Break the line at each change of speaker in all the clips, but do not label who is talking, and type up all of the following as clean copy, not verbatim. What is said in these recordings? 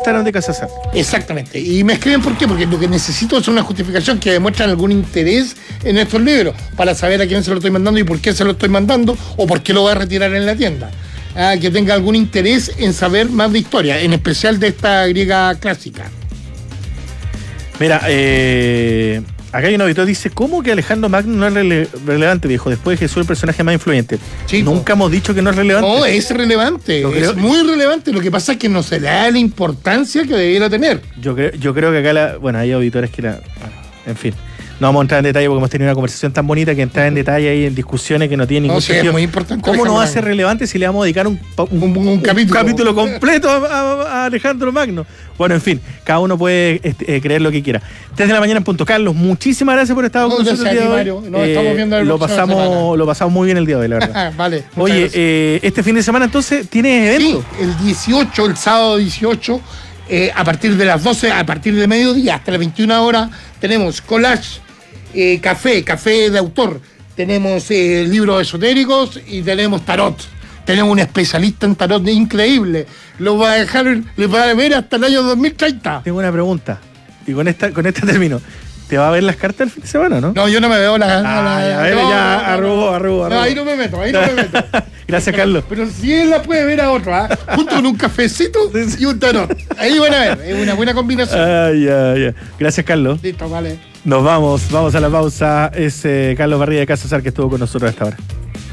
Instagram de Casa Sar.
Exactamente. Y me escriben por qué, porque lo que necesito es una justificación que demuestren algún interés en estos libros, para saber a quién se lo estoy mandando y por qué se lo estoy mandando, o por qué lo voy a retirar en la tienda. Que tenga algún interés en saber más de historia, en especial de esta griega clásica.
Mira, acá hay un auditor que dice: ¿cómo que Alejandro Magno no es relevante, viejo? Después de Jesús, el personaje más influyente. Chico, nunca hemos dicho que no es relevante.
No, es relevante, es muy relevante. Lo que pasa es que no se le da la importancia que debiera tener.
Yo creo que acá, hay auditores que en fin. No vamos a entrar en detalle porque hemos tenido una conversación tan bonita que entrar en detalle ahí en discusiones que no tienen ningún sentido.
Es muy importante.
¿Cómo no va a ser relevante si le vamos a dedicar un capítulo completo a Alejandro Magno? Bueno, en fin, cada uno puede creer lo que quiera. 3 de la mañana en Punto. Carlos, muchísimas gracias por estar con nosotros el día de hoy. Mario. Nos estamos viendo lo pasamos muy bien el día de hoy, la verdad.
Vale.
Oye, este fin de semana entonces tienes evento.
Sí, el sábado 18, a partir de las 12, a partir de mediodía hasta las 21 horas, tenemos collage, café de autor, tenemos libros esotéricos y tenemos tarot. Tenemos un especialista en tarot increíble. Lo va a dejar, le va a ver hasta el año 2030.
Tengo una pregunta, y con esta termino. ¿Te va a ver las cartas el fin de semana, no?
No, yo no me veo las...
arrugó.
No, ahí no me meto.
Gracias, Carlos.
Pero si él la puede ver a otro, junto con un cafecito y un tarot. Ahí van a ver, es una buena combinación.
Ya. Gracias, Carlos.
Listo, vale.
Nos vamos a la pausa. Es Carlos Barría de Casa Sar que estuvo con nosotros a esta hora.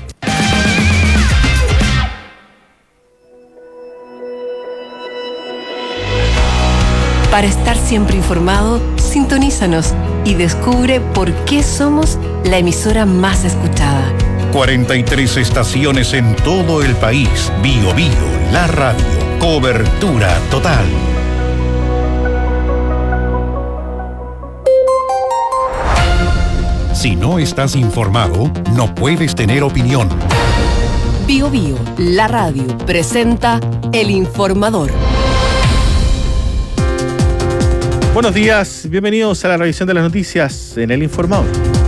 Para estar siempre informado, sintonízanos y descubre por qué somos la emisora más escuchada.
43 estaciones en todo el país. Bio, la radio. Cobertura total. Si no estás informado, no puedes tener opinión.
Bio, la radio, presenta El Informador.
Buenos días, bienvenidos a la revisión de las noticias en El Informador.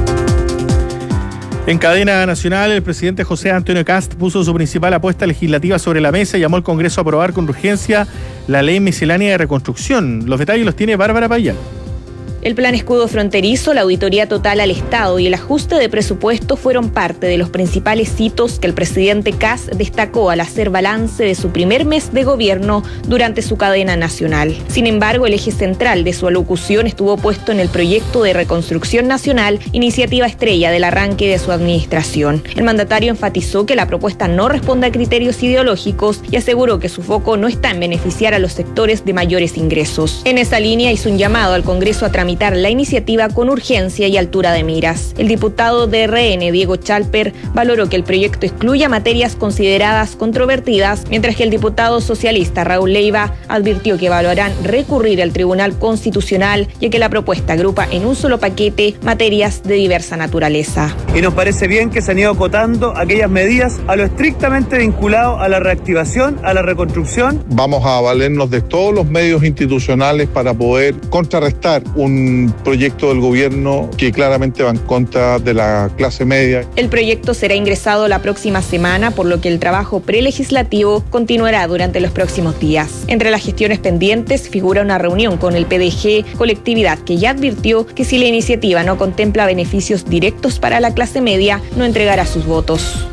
En cadena nacional, el presidente José Antonio Kast puso su principal apuesta legislativa sobre la mesa y llamó al Congreso a aprobar con urgencia la ley miscelánea de reconstrucción. Los detalles los tiene Bárbara Payán.
El plan escudo fronterizo, la auditoría total al Estado y el ajuste de presupuesto fueron parte de los principales hitos que el presidente Kast destacó al hacer balance de su primer mes de gobierno durante su cadena nacional. Sin embargo, el eje central de su alocución estuvo puesto en el proyecto de reconstrucción nacional, iniciativa estrella del arranque de su administración. El mandatario enfatizó que la propuesta no responde a criterios ideológicos y aseguró que su foco no está en beneficiar a los sectores de mayores ingresos. En esa línea hizo un llamado al Congreso a tramitar la iniciativa con urgencia y altura de miras. El diputado de RN, Diego Chalper, valoró que el proyecto excluya materias consideradas controvertidas, mientras que el diputado socialista Raúl Leiva advirtió que evaluarán recurrir al Tribunal Constitucional, ya que la propuesta agrupa en un solo paquete materias de diversa naturaleza.
Y nos parece bien que se han ido acotando aquellas medidas a lo estrictamente vinculado a la reactivación, a la reconstrucción.
Vamos a valernos de todos los medios institucionales para poder contrarrestar un proyecto del gobierno que claramente va en contra de la clase media.
El proyecto será ingresado la próxima semana, por lo que el trabajo prelegislativo continuará durante los próximos días. Entre las gestiones pendientes figura una reunión con el PDG, colectividad que ya advirtió que si la iniciativa no contempla beneficios directos para la clase media, no entregará sus votos.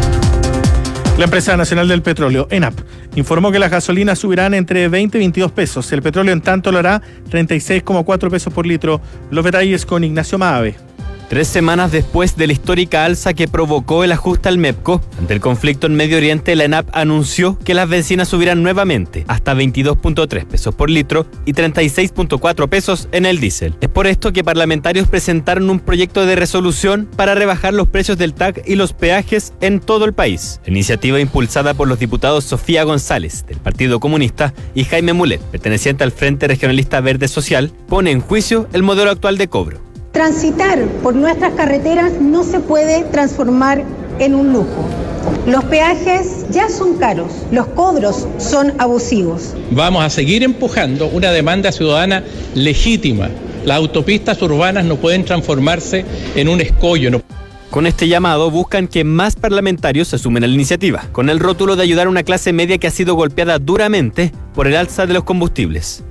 La empresa nacional del petróleo, ENAP, informó que las gasolinas subirán entre 20 y 22 pesos. El petróleo, en tanto, lo hará 36,4 pesos por litro. Los detalles con Ignacio Maave.
3 semanas después de la histórica alza que provocó el ajuste al MEPCO, ante el conflicto en Medio Oriente, la ENAP anunció que las bencinas subirán nuevamente hasta 22,3 pesos por litro y 36,4 pesos en el diésel. Es por esto que parlamentarios presentaron un proyecto de resolución para rebajar los precios del TAC y los peajes en todo el país. La iniciativa, impulsada por los diputados Sofía González, del Partido Comunista, y Jaime Mulet, perteneciente al Frente Regionalista Verde Social, pone en juicio el modelo actual de cobro.
Transitar por nuestras carreteras no se puede transformar en un lujo. Los peajes ya son caros, los cobros son abusivos.
Vamos a seguir empujando una demanda ciudadana legítima. Las autopistas urbanas no pueden transformarse en un escollo.
Con este llamado buscan que más parlamentarios se sumen a la iniciativa, con el rótulo de ayudar a una clase media que ha sido golpeada duramente por el alza de los combustibles.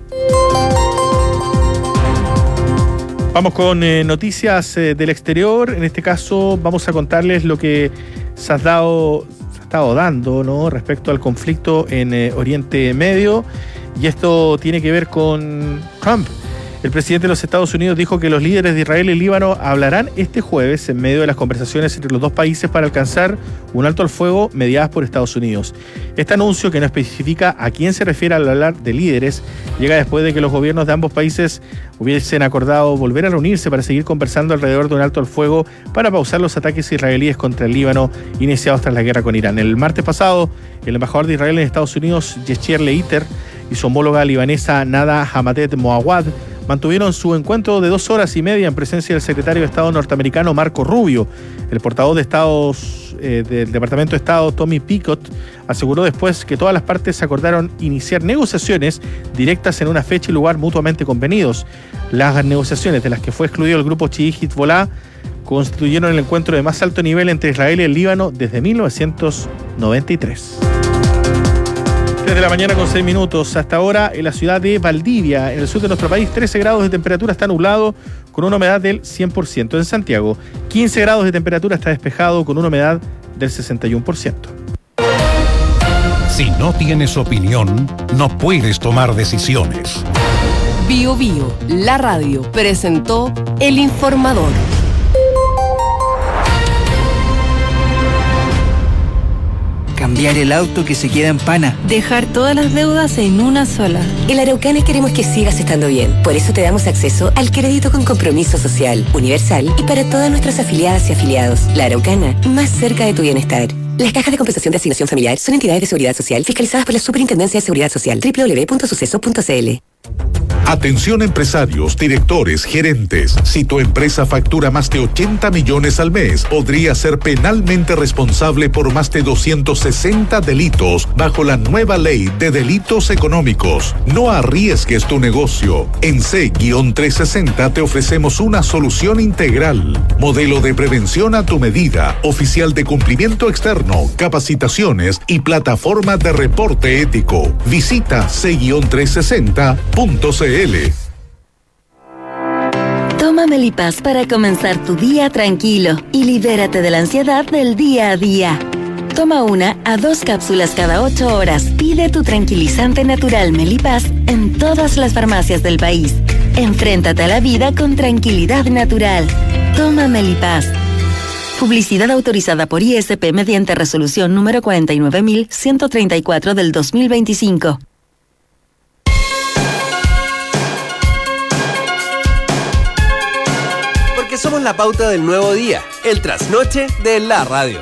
Vamos con noticias del exterior. En este caso vamos a contarles lo que se ha estado dando, ¿no?, respecto al conflicto en Oriente Medio, y esto tiene que ver con Trump. El presidente de los Estados Unidos dijo que los líderes de Israel y Líbano hablarán este jueves en medio de las conversaciones entre los dos países para alcanzar un alto al fuego mediadas por Estados Unidos. Este anuncio, que no especifica a quién se refiere al hablar de líderes, llega después de que los gobiernos de ambos países hubiesen acordado volver a reunirse para seguir conversando alrededor de un alto al fuego para pausar los ataques israelíes contra el Líbano iniciados tras la guerra con Irán. El martes pasado, el embajador de Israel en Estados Unidos, Yeshier Leiter, y su homóloga libanesa Nada Hamadet Moawad mantuvieron su encuentro de 2 horas y media en presencia del secretario de Estado norteamericano Marco Rubio. El portavoz de del Departamento de Estado, Tommy Picott, aseguró después que todas las partes acordaron iniciar negociaciones directas en una fecha y lugar mutuamente convenidos. Las negociaciones, de las que fue excluido el grupo chií Hezbollah, constituyeron el encuentro de más alto nivel entre Israel y el Líbano desde 1993. De la mañana con 6 minutos. Hasta ahora en la ciudad de Valdivia, en el sur de nuestro país, 13 grados de temperatura, está nublado con una humedad del 100%. En Santiago, 15 grados de temperatura, está despejado con una humedad del 61%.
Si no tienes opinión, no puedes tomar decisiones.
Bio Bio, la radio, presentó El Informador.
Cambiar el auto que se queda en pana.
Dejar todas las deudas en una sola.
En la Araucana queremos que sigas estando bien. Por eso te damos acceso al crédito con compromiso social, universal y para todas nuestras afiliadas y afiliados. La Araucana, más cerca de tu bienestar. Las cajas de compensación de asignación familiar son entidades de seguridad social fiscalizadas por la Superintendencia de Seguridad Social. www.suceso.cl.
Atención empresarios, directores, gerentes. Si tu empresa factura más de 80 millones al mes, podría ser penalmente responsable por más de 260 delitos bajo la nueva ley de delitos económicos. No arriesgues tu negocio. En C-360 te ofrecemos una solución integral. Modelo de prevención a tu medida, oficial de cumplimiento externo, capacitaciones y plataforma de reporte ético. Visita C-360.cl.
Toma Melipaz para comenzar tu día tranquilo y libérate de la ansiedad del día a día. Toma 1 a 2 cápsulas cada 8 horas. Pide tu tranquilizante natural Melipaz en todas las farmacias del país. Enfréntate a la vida con tranquilidad natural. Toma Melipaz. Publicidad autorizada por ISP mediante resolución número 49.134 del 2025.
Porque somos la pauta del nuevo día, el trasnoche de la radio.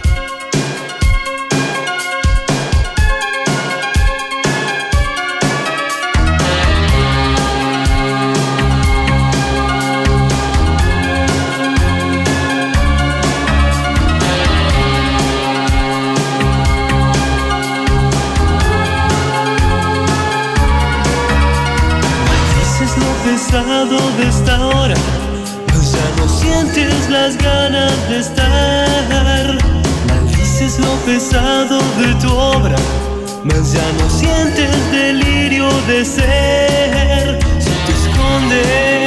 De esta hora, pues ya no sientes las ganas de estar. Maldices lo pesado de tu obra, mas ya no sientes delirio de ser. Si te escondes,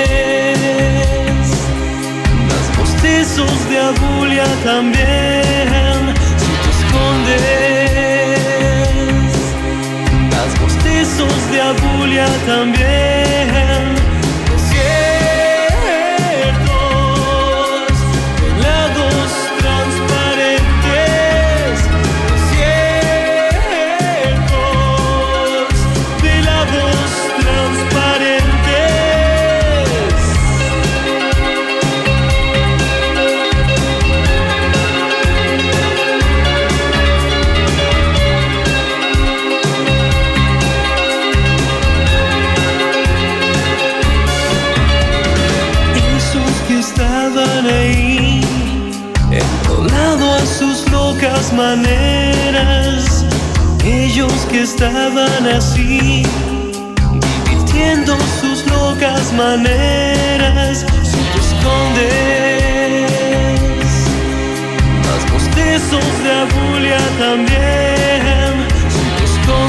das bostezos de abulia también. Si te escondes, das bostezos de abulia también. Maneras, ellos que estaban así, divirtiendo sus locas maneras. Si te escondes, bostezos de abulia también, si te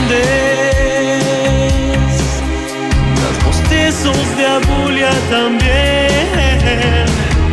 escondes, los bostezos de abulia también.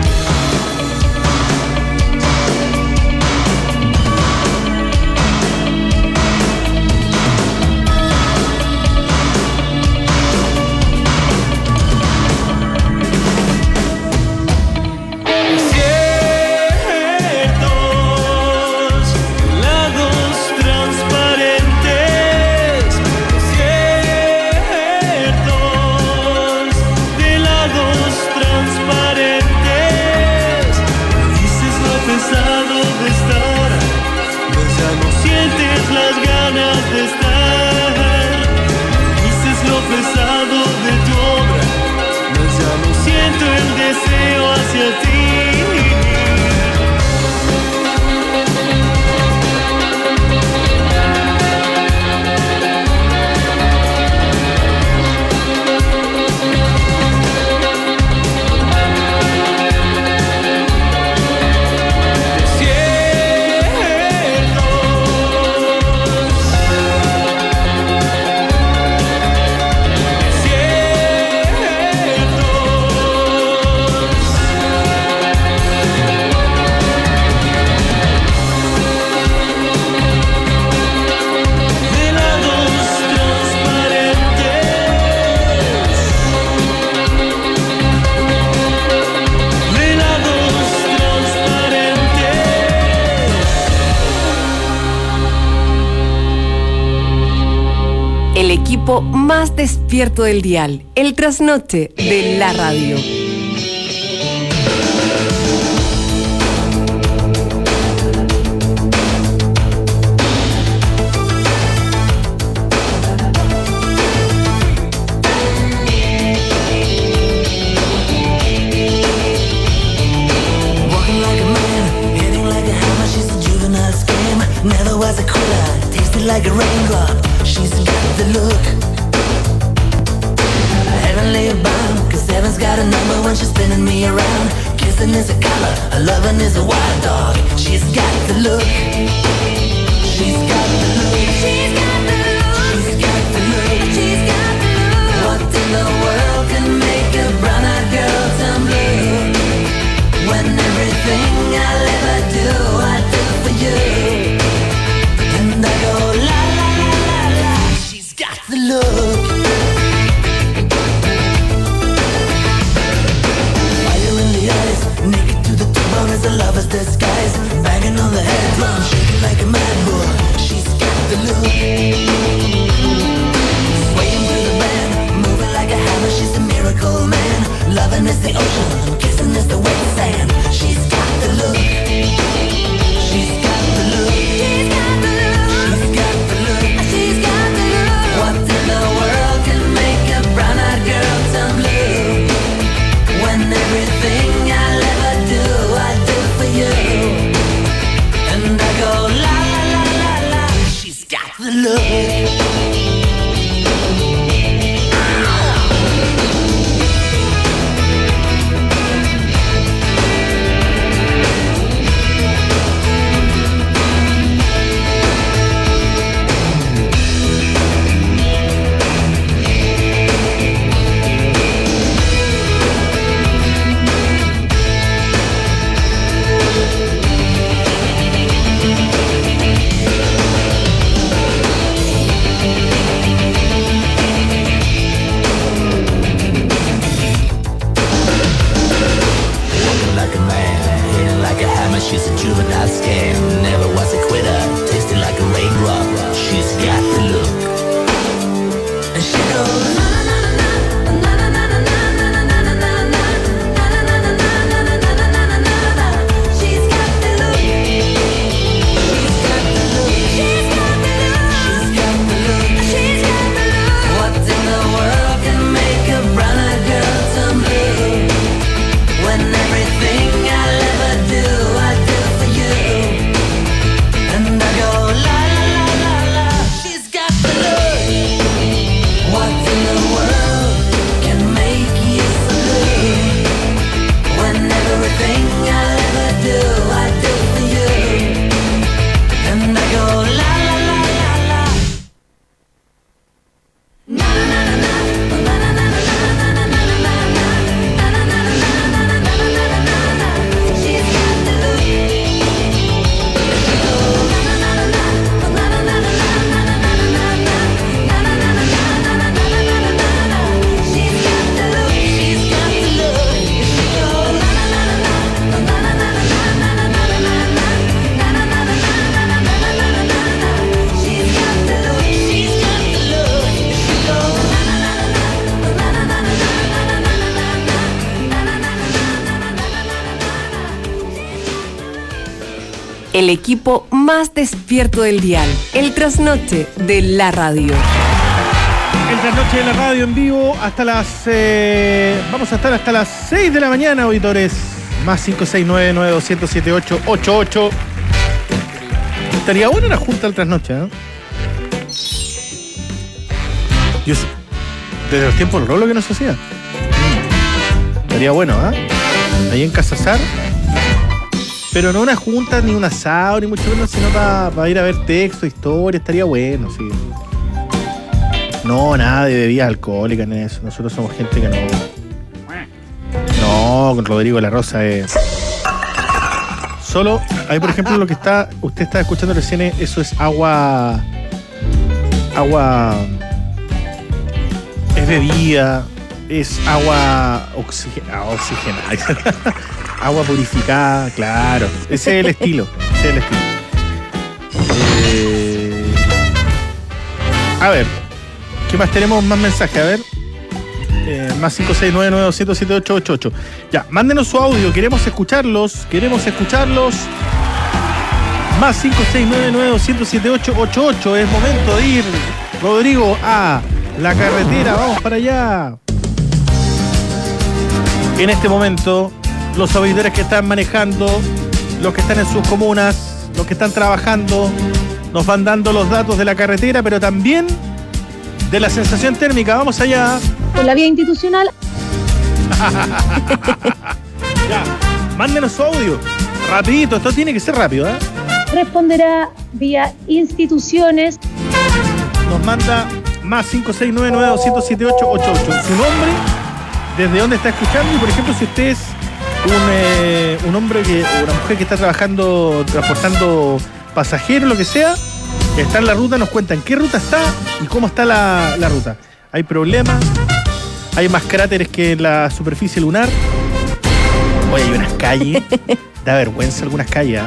Más despierto del dial, el trasnoche de la radio.
Disguise, banging on the head drum, shaking like a mad bull. She's got the look.
el equipo más despierto del dial. El trasnoche de la radio.
El trasnoche de la radio en vivo hasta las... vamos a estar hasta las 6 de la mañana, auditores. Más 569-9207-888. Estaría buena la junta del trasnoche, ¿no? Yo sé, desde los tiempos del Rolo que no se hacía. Estaría bueno, ahí en Casazar. Pero no una junta, ni un asado, ni mucho menos, sino para ir a ver texto, historia. Estaría bueno, sí. No, nada de bebidas alcohólicas en eso. Nosotros somos gente que no... No, con Rodrigo La Rosa es... Solo, ahí por ejemplo lo que usted está escuchando recién, eso es agua... Es bebida, es agua oxigenada. Agua purificada, claro. Ese es el estilo. A ver, ¿qué más tenemos? Más mensajes, a ver. Más 569-9207-888. Ya, mándenos su audio, queremos escucharlos. Más 569-9207-888. Es momento de ir, Rodrigo, a la carretera. Vamos para allá. En este momento, los auditores que están manejando, los que están en sus comunas, los que están trabajando, nos van dando los datos de la carretera, pero también de la sensación térmica. Vamos allá.
Por la vía institucional.
Ya, mándenos su audio. Rapidito, esto tiene que ser rápido,
Responderá vía instituciones.
Nos manda más 569-9207-888. Su nombre, desde dónde está escuchando, y por ejemplo, si usted es un hombre o una mujer que está transportando pasajeros, lo que sea, que está en la ruta, nos cuenta en qué ruta está y cómo está la ruta. ¿Hay problemas? ¿Hay más cráteres que en la superficie lunar? Oye, hay unas calles, da vergüenza algunas calles,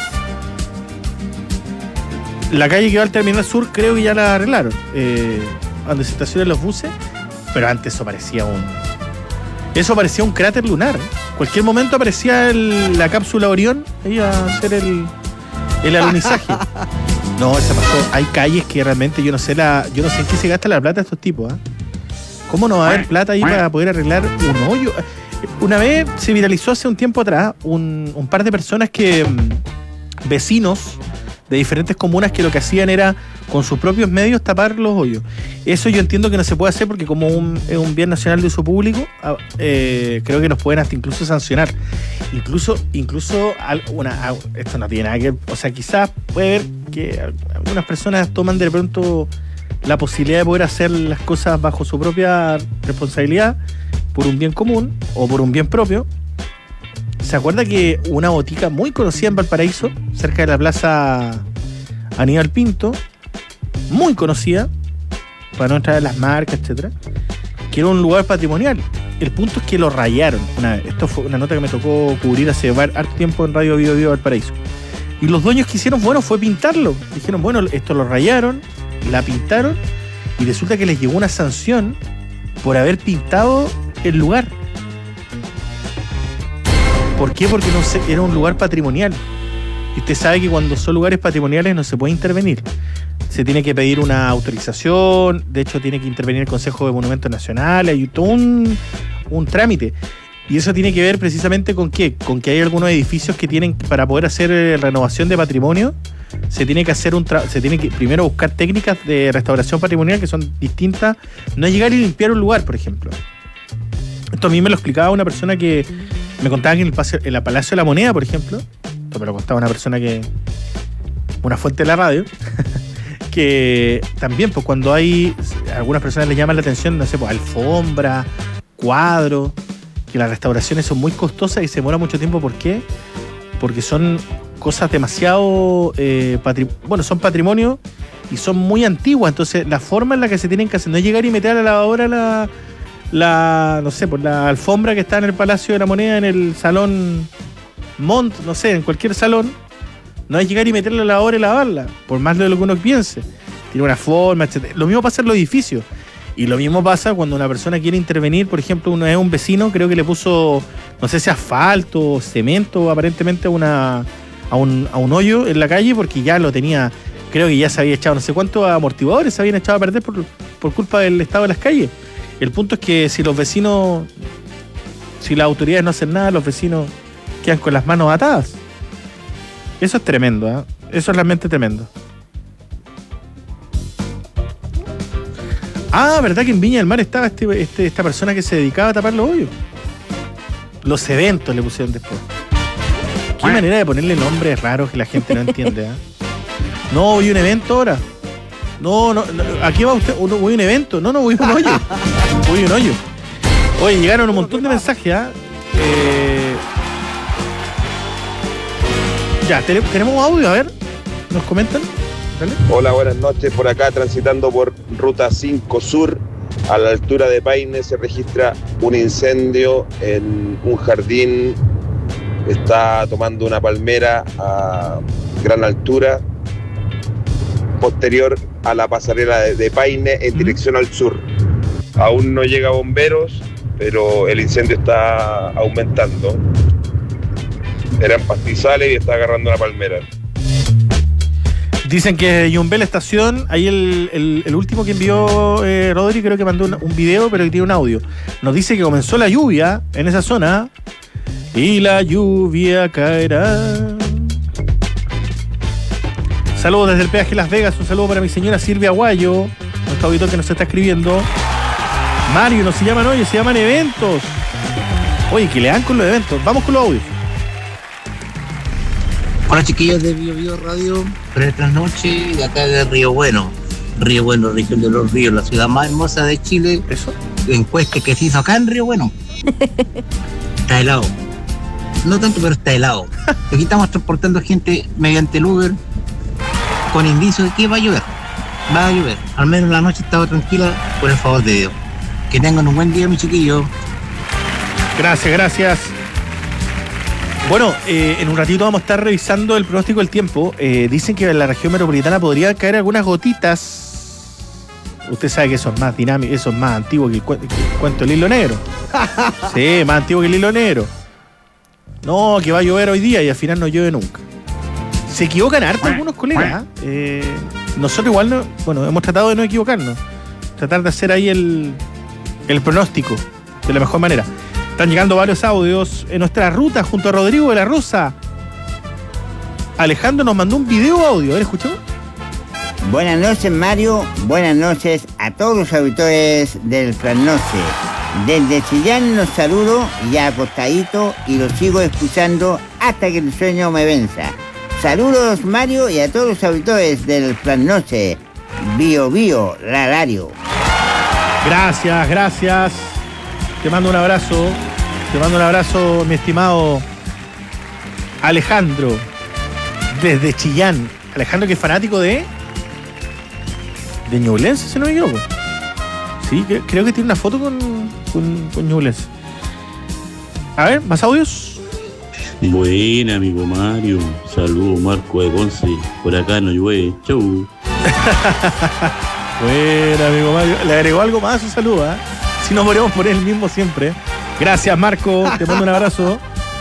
La calle que va al Terminal Sur creo que ya la arreglaron, donde se estacionan los buses, pero antes eso parecía un cráter lunar. Cualquier momento aparecía la cápsula Orión ahí a hacer el alunizaje. No, se pasó. Hay calles que realmente yo no sé en qué se gasta la plata de estos tipos, ¿Cómo no va a haber plata ahí para poder arreglar un hoyo? Una vez se viralizó hace un tiempo atrás un par de personas vecinos de diferentes comunas que lo que hacían era con sus propios medios tapar los hoyos. Eso yo entiendo que no se puede hacer porque como es un bien nacional de uso público, creo que nos pueden hasta incluso sancionar. Incluso esto no tiene nada que ver, o sea, quizás puede ver que algunas personas toman de pronto la posibilidad de poder hacer las cosas bajo su propia responsabilidad por un bien común o por un bien propio. ¿Se acuerda que una botica muy conocida en Valparaíso, cerca de la plaza Aníbal Pinto, muy conocida, para no entrar en las marcas, etcétera, que era un lugar patrimonial? El punto es que lo rayaron una vez. Esto fue una nota que me tocó cubrir hace harto tiempo en Radio Bio Bio Valparaíso. Y los dueños que hicieron, fue pintarlo. Dijeron, esto lo rayaron, la pintaron, y resulta que les llegó una sanción por haber pintado el lugar. ¿Por qué? Porque era un lugar patrimonial. Y usted sabe que cuando son lugares patrimoniales no se puede intervenir. Se tiene que pedir una autorización, de hecho tiene que intervenir el Consejo de Monumentos Nacionales, hay todo un trámite. Y eso tiene que ver precisamente con ¿qué? Con que hay algunos edificios que tienen, para poder hacer renovación de patrimonio, se tiene que hacer se tiene que primero buscar técnicas de restauración patrimonial que son distintas. No es llegar y limpiar un lugar, por ejemplo. Esto a mí me lo explicaba una persona que me contaba que en el Palacio de la Moneda, por ejemplo, esto me lo contaba una fuente de la radio, que también, pues cuando hay, algunas personas les llaman la atención, no sé, pues alfombra, cuadro, que las restauraciones son muy costosas y se demora mucho tiempo. ¿Por qué? Porque son cosas demasiado, son patrimonio y son muy antiguas. Entonces, la forma en la que se tienen que hacer no es llegar y meter a la lavadora la alfombra que está en el Palacio de la Moneda, en el Salón Mont, no sé, en cualquier salón. No es llegar y meterla a la lavadora y lavarla, por más de lo que uno piense. Tiene una forma, etc. Lo mismo pasa en los edificios. Y lo mismo pasa cuando una persona quiere intervenir. Por ejemplo, uno es un vecino, creo que le puso, no sé si asfalto o cemento, aparentemente a a un hoyo en la calle porque ya lo tenía, creo que ya se había echado no sé cuántos amortiguadores, se habían echado a perder por culpa del estado de las calles. El punto es que si las autoridades no hacen nada, los vecinos quedan con las manos atadas. Eso es tremendo, ¿eh? Eso es realmente tremendo. Ah, ¿verdad que en Viña del Mar estaba esta persona que se dedicaba a tapar los hoyos? Los eventos le pusieron después. Qué manera de ponerle nombres raros que la gente no entiende, ¿eh? No, voy a un evento ahora. No, aquí va usted, voy a un evento. No, voy a un hoyo. Voy a un hoyo. Oye, llegaron un montón de mensajes, ¿ah? Ya, tenemos audio, a ver. ¿Nos comentan? Dale.
Hola, buenas noches. Por acá, transitando por Ruta 5 Sur, a la altura de Paine, se registra un incendio en un jardín. Está tomando una palmera a gran altura, posterior a la pasarela de Paine en dirección al sur. Aún no llega bomberos, pero el incendio está aumentando. Eran pastizales y está agarrando una palmera.
Dicen que Yumbel Estación, ahí el último que envió Rodri, creo que mandó un video, pero que tiene un audio. Nos dice que comenzó la lluvia en esa zona y la lluvia caerá. Saludos desde el peaje Las Vegas, un saludo para mi señora Silvia Aguayo, nuestro auditor que nos está escribiendo. Mario, no se llaman hoy, se llaman eventos. Oye, que le dan con los eventos. Vamos con los audios.
Hola chiquillos de Bio Bio Radio, buenas noches, de acá de Río Bueno, región de Los Ríos, la ciudad más hermosa de Chile.
¿Eso?
Encuesta que se hizo acá en Río Bueno. Está helado. No tanto, pero está helado. Aquí estamos transportando gente mediante el Uber con indicios de que va a llover. Va a llover. Al menos la noche estaba tranquila, por el favor de Dios. Que tengan un buen día, mis chiquillos.
Gracias. Bueno, en un ratito vamos a estar revisando el pronóstico del tiempo. Dicen que en la región metropolitana podría caer algunas gotitas. Usted sabe que eso es más dinámico, eso es más antiguo que el cuento del hilo negro. Sí, más antiguo que el hilo negro. No, que va a llover hoy día y al final no llueve nunca. Se equivocan harto algunos colegas. Nosotros igual hemos tratado de no equivocarnos. Tratar de hacer ahí el pronóstico de la mejor manera. Están llegando varios audios en nuestra ruta junto a Rodrigo de la Rosa. Alejandro nos mandó un video audio. A ver, ¿escuchamos?
Buenas noches, Mario. Buenas noches a todos los auditores del Plan Noche. Desde Chillán los saludo ya acostadito y los sigo escuchando hasta que el sueño me venza. Saludos, Mario, y a todos los auditores del Plan Noche. Bio Bio, Rarario.
Gracias. Te mando un abrazo, mi estimado Alejandro, desde Chillán. Alejandro, que es fanático de Ñublense, si no me equivoco. Sí, creo que tiene una foto con Ñublense. A ver, ¿más audios?
Buena, amigo Mario. Saludos, Marco de Conce. Por acá no llueve. Chau.
Buena, amigo Mario. Le agregó algo más a su saludo, ¿eh? Si no podemos poner el mismo siempre. Gracias, Marco. Te mando un abrazo.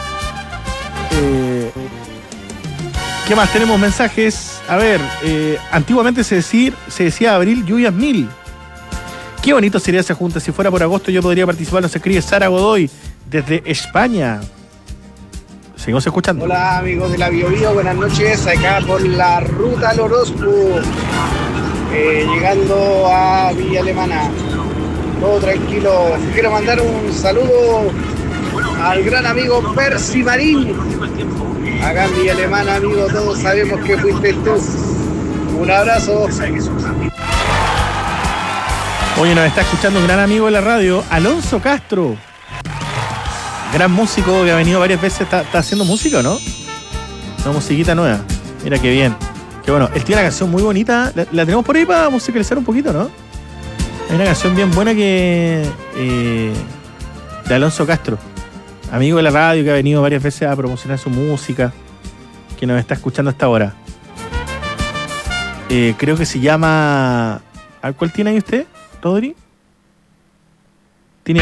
¿Qué más? Tenemos mensajes. A ver, antiguamente se decía abril, lluvias 1000. Qué bonito sería esa junta. Si fuera por agosto yo podría participar. Nos escribe Sara Godoy desde España. Seguimos escuchando.
Hola, amigos de la Bio Bio. Buenas noches. Acá por la ruta al Orozco. Llegando a Villa Alemana. Todo tranquilo. Quiero mandar un saludo al gran amigo Percy Marín. Acá en Villa Alemana, amigo, todos sabemos que fuiste tú. Un abrazo.
Oye, nos está escuchando un gran amigo de la radio, Alonso Castro. Gran músico que ha venido varias veces. ¿Está haciendo música o no? Una musiquita nueva. Mira qué bien. Qué bueno. Él tiene una canción muy bonita. La tenemos por ahí para musicalizar un poquito, ¿no? Hay una canción bien buena de Alonso Castro, amigo de la radio que ha venido varias veces a promocionar su música, que nos está escuchando hasta ahora. Creo que se llama... ¿Cuál tiene ahí usted, Rodri? Tiene...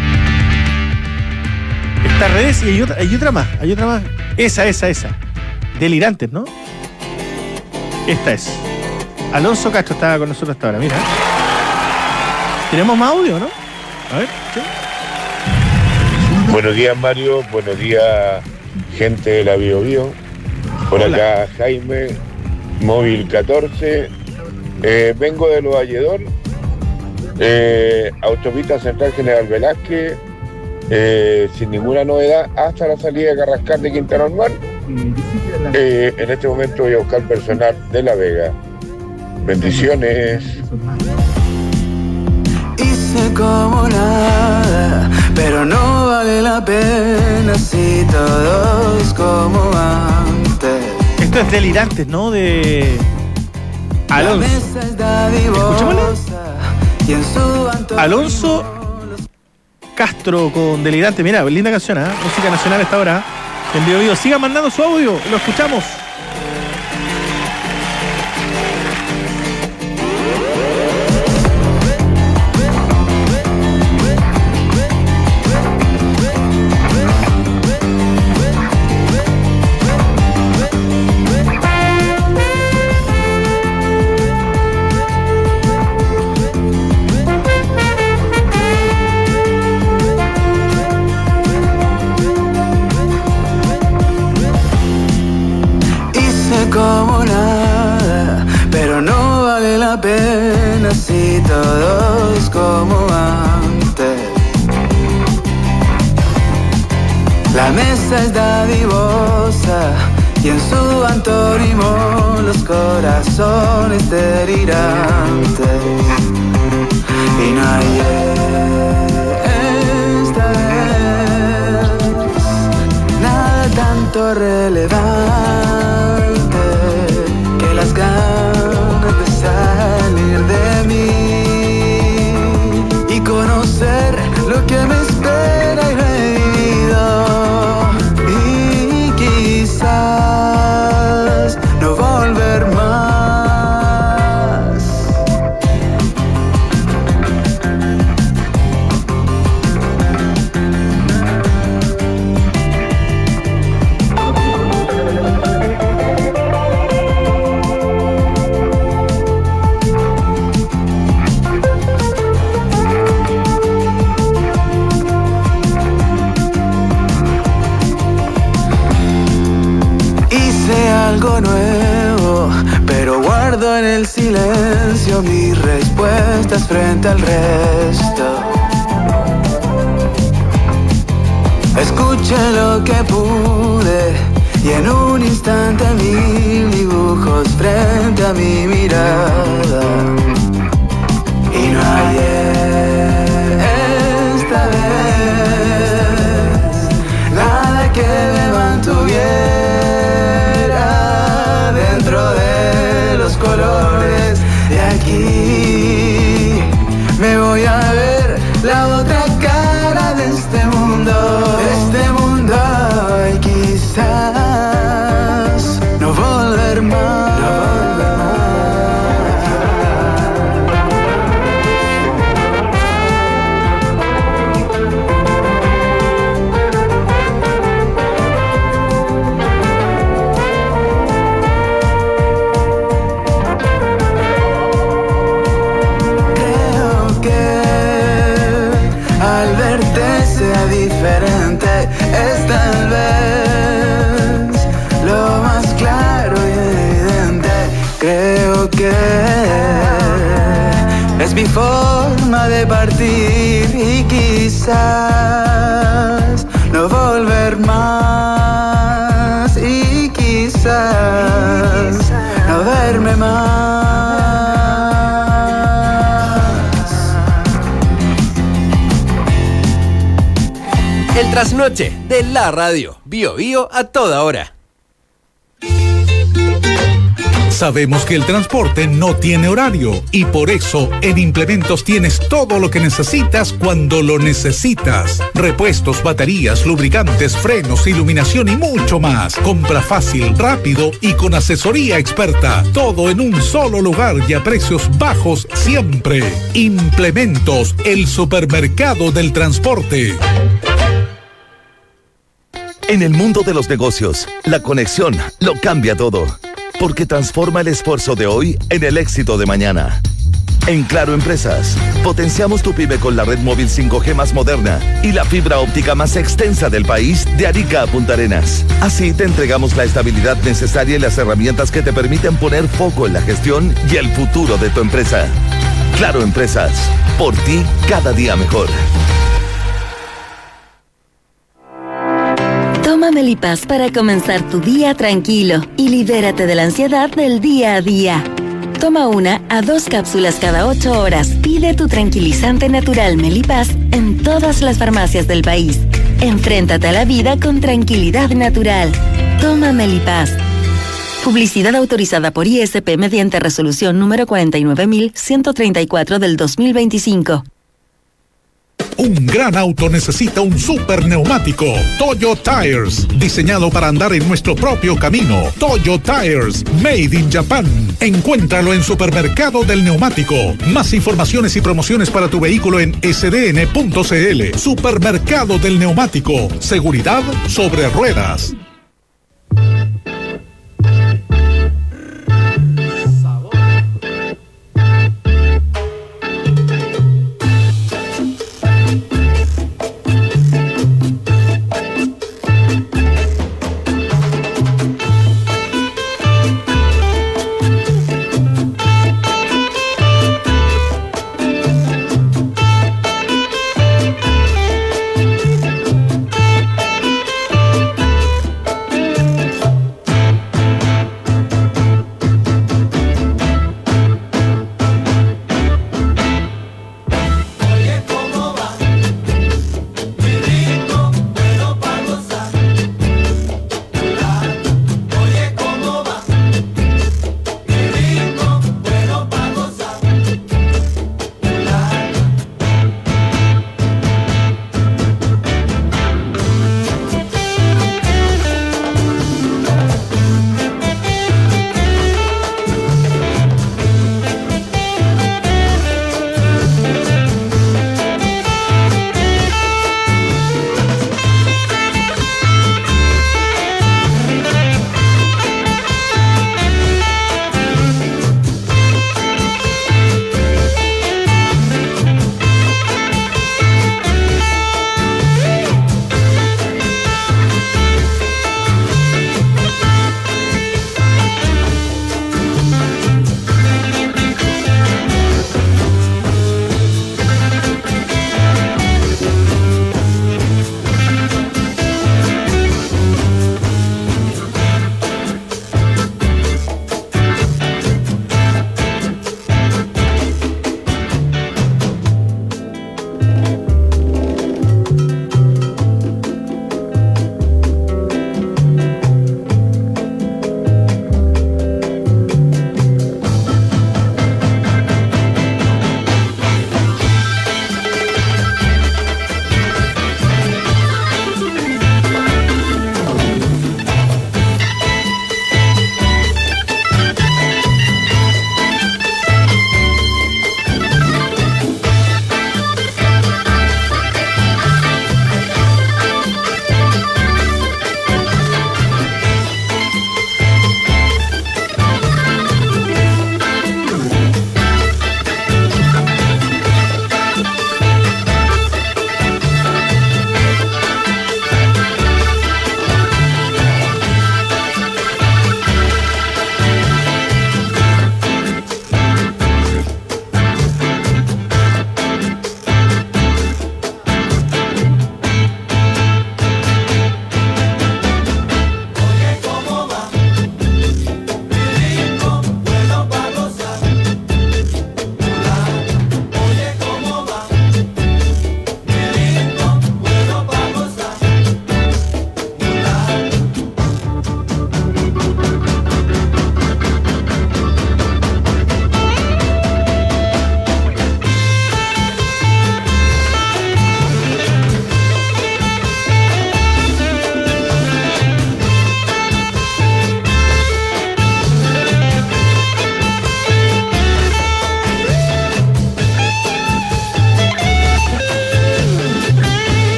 Estas redes y hay otra más. Esa. Delirantes, ¿no? Esta es. Alonso Castro estaba con nosotros hasta ahora, mira. ¿Tenemos más audio, no? A ver, ¿sí?
Buenos días, Mario. Buenos días, gente de la Bio Bio. Por
Hola.
acá, Jaime, móvil 14. Vengo de Los Valledor. Autopista Central General Velázquez. Sin ninguna novedad hasta la salida de Carrascal de Quinta Normal. En este momento voy a buscar personal de La Vega. Bendiciones.
Hice como nada, pero no vale la pena si todo es como antes.
Esto es Delirantes, ¿no? De Alonso. Escuchémosle. Alonso Castro con Delirante. Mira, linda canción, ¿eh? Música nacional a esta hora. En Bio Bio. Siga mandando su audio, lo escuchamos.
Como nada, pero no vale la pena si todo es como antes. La mesa es dadivosa y en su antónimo los corazones delirantes. Y no hay esta vez nada tanto relevante que las ganas de salir de mí y conocer lo que me espera y revivido y quizás no volver más. Algo nuevo, pero guardo en el silencio mis respuestas frente al resto. Escuché lo que pude y en un instante 1000 dibujos frente a mi mirada. Y no hay esta vez nada que me mantuviera dentro de los colores de aquí. Me voy a ver la otra cara de este mundo y quizás no volver más. Diferente es tal vez lo más claro y evidente. Creo que es mi forma de partir y quizás no volver más y quizás no verme más.
El trasnoche de la radio. Bio Bio a toda hora.
Sabemos que el transporte no tiene horario y por eso en Implementos tienes todo lo que necesitas cuando lo necesitas. Repuestos, baterías, lubricantes, frenos, iluminación y mucho más. Compra fácil, rápido y con asesoría experta. Todo en un solo lugar y a precios bajos siempre. Implementos, el supermercado del transporte.
En el mundo de los negocios, la conexión lo cambia todo, porque transforma el esfuerzo de hoy en el éxito de mañana. En Claro Empresas, potenciamos tu pyme con la red móvil 5G más moderna y la fibra óptica más extensa del país de Arica a Punta Arenas. Así te entregamos la estabilidad necesaria y las herramientas que te permiten poner foco en la gestión y el futuro de tu empresa. Claro Empresas, por ti cada día mejor.
Toma Melipaz para comenzar tu día tranquilo y libérate de la ansiedad del día a día. Toma 1 a 2 cápsulas cada 8 horas. Pide tu tranquilizante natural Melipaz en todas las farmacias del país. Enfréntate a la vida con tranquilidad natural. Toma Melipaz. Publicidad autorizada por ISP mediante resolución número 49134 del 2025.
Un gran auto necesita un super neumático. Toyo Tires, diseñado para andar en nuestro propio camino. Toyo Tires, made in Japan. Encuéntralo en Supermercado del Neumático. Más informaciones y promociones para tu vehículo en sdn.cl. Supermercado del Neumático. Seguridad sobre ruedas.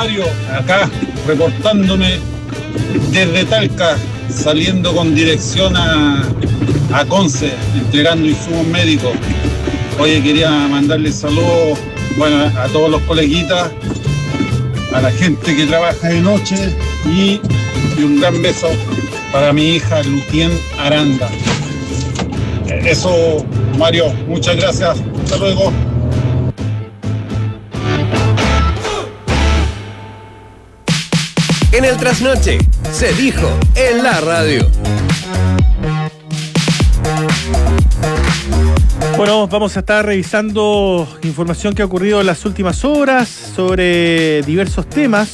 Mario, acá reportándome desde Talca, saliendo con dirección a Conce, entregando insumos médicos. Oye, quería mandarle saludos, bueno, a todos los coleguitas, a la gente que trabaja de noche y un gran beso para mi hija Lutien Aranda. Eso, Mario, muchas gracias. Hasta luego.
En el trasnoche, se dijo en la radio.
Bueno, vamos a estar revisando información que ha ocurrido en las últimas horas sobre diversos temas,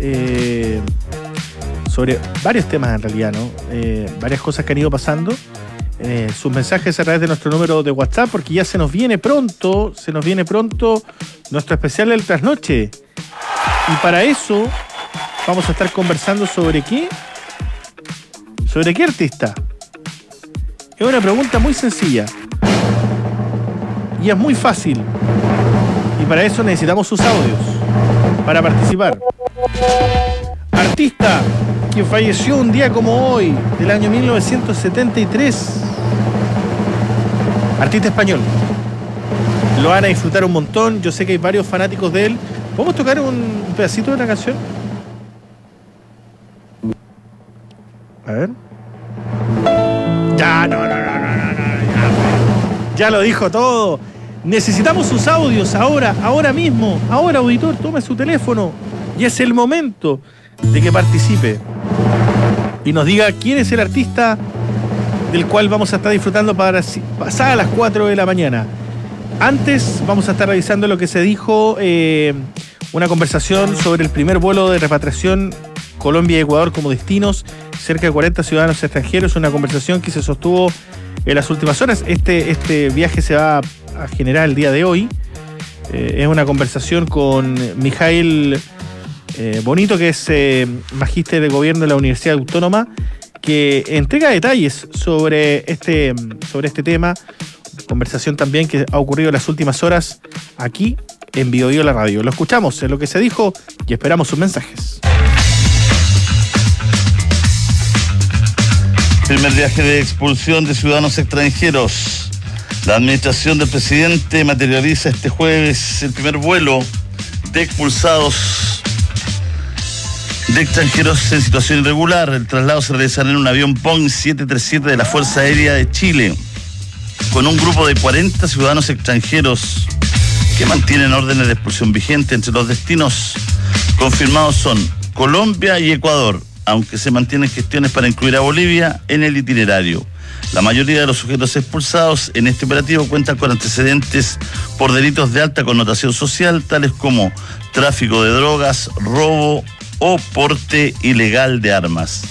sobre varios temas en realidad, ¿no? Varias cosas que han ido pasando. Sus mensajes a través de nuestro número de WhatsApp, porque ya se nos viene pronto nuestro especial del trasnoche. Y para eso vamos a estar conversando sobre qué. ¿Sobre qué artista? Es una pregunta muy sencilla. Y es muy fácil. Y para eso necesitamos sus audios. Para participar. Artista que falleció un día como hoy, del año 1973. Artista español. Lo van a disfrutar un montón. Yo sé que hay varios fanáticos de él. ¿Podemos tocar un pedacito de una canción? A ver. Ya, no. Ya lo dijo todo. Necesitamos sus audios ahora mismo. Ahora, auditor, tome su teléfono. Y es el momento de que participe. Y nos diga quién es el artista del cual vamos a estar disfrutando para pasar a las 4 de la mañana. Antes vamos a estar revisando lo que se dijo, una conversación sobre el primer vuelo de repatriación Colombia y Ecuador como destinos, cerca de 40 ciudadanos extranjeros, una conversación que se sostuvo en las últimas horas. Este viaje se va a generar el día de hoy. Es una conversación con Mijail Bonito, que es magíster de gobierno de la Universidad Autónoma, que entrega detalles sobre este tema. Conversación también que ha ocurrido en las últimas horas aquí en Biobío la Radio. Lo escuchamos en lo que se dijo y esperamos sus mensajes.
Primer viaje de expulsión de ciudadanos extranjeros. La administración del presidente materializa este jueves el primer vuelo de expulsados de extranjeros en situación irregular. El traslado se realizará en un avión Boeing 737 de la Fuerza Aérea de Chile, con un grupo de 40 ciudadanos extranjeros que mantienen órdenes de expulsión vigentes. Entre los destinos confirmados son Colombia y Ecuador, aunque se mantienen gestiones para incluir a Bolivia en el itinerario. La mayoría de los sujetos expulsados en este operativo cuentan con antecedentes por delitos de alta connotación social, tales como tráfico de drogas, robo o porte ilegal de armas.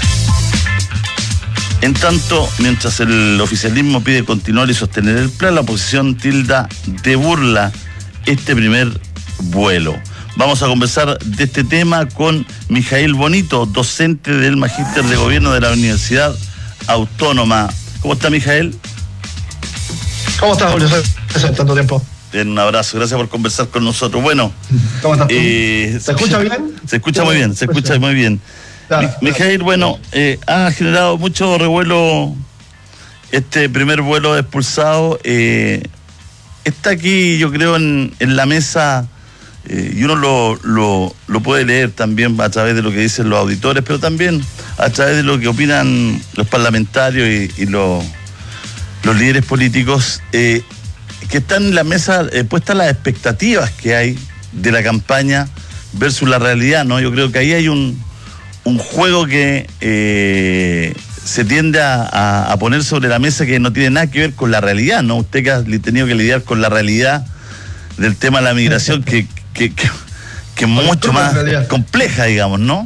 En tanto, mientras el oficialismo pide continuar y sostener el plan, la oposición tilda de burla este primer vuelo. Vamos a conversar de este tema con Mijail Bonito, docente del Magíster de Gobierno de la Universidad Autónoma. ¿Cómo está, Mijail?
¿Cómo estás, Julio? Hace tanto tiempo.
Bien, un abrazo, gracias por conversar con nosotros. Bueno,
¿cómo estás tú? ¿Se escucha bien?
Se escucha muy bien, se escucha muy bien. Mijail, bueno, ha generado mucho revuelo este primer vuelo de expulsado. Está aquí, yo creo, en la mesa, y uno lo puede leer también a través de lo que dicen los auditores, pero también a través de lo que opinan los parlamentarios y los líderes políticos, que están en la mesa puestas las expectativas que hay de la campaña versus la realidad, ¿no? Yo creo que ahí hay un juego que se tiende a poner sobre la mesa que no tiene nada que ver con la realidad, ¿no? Usted que ha tenido que lidiar con la realidad del tema de la migración, que es mucho más compleja, digamos, ¿no?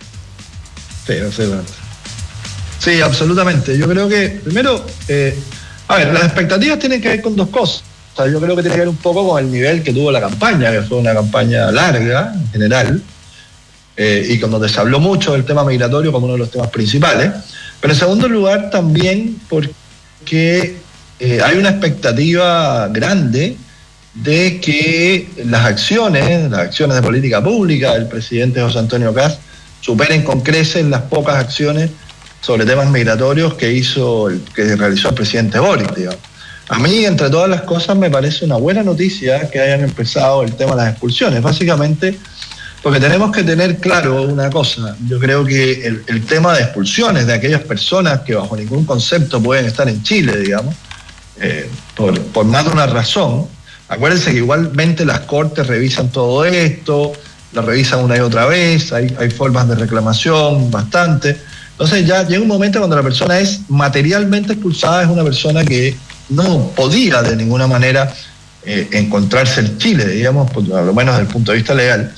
Sí, absolutamente. Yo creo que, primero, las expectativas tienen que ver con dos cosas. O sea, yo creo que tiene que ver un poco con el nivel que tuvo la campaña, que fue una campaña larga, en general, y con donde se habló mucho del tema migratorio como uno de los temas principales. Pero en segundo lugar, también porque hay una expectativa grande de que las acciones de política pública del presidente José Antonio Kast superen con creces las pocas acciones sobre temas migratorios que realizó el presidente Boric, digamos. A mí, entre todas las cosas, me parece una buena noticia que hayan empezado el tema de las expulsiones, básicamente porque tenemos que tener claro una cosa. Yo creo que el tema de expulsiones de aquellas personas que bajo ningún concepto pueden estar en Chile, digamos, por más de una razón. Acuérdense que igualmente las cortes revisan todo esto, lo revisan una y otra vez, hay formas de reclamación bastante. Entonces ya llega un momento cuando la persona es materialmente expulsada, es una persona que no podía de ninguna manera encontrarse en Chile, digamos, por lo menos desde el punto de vista legal.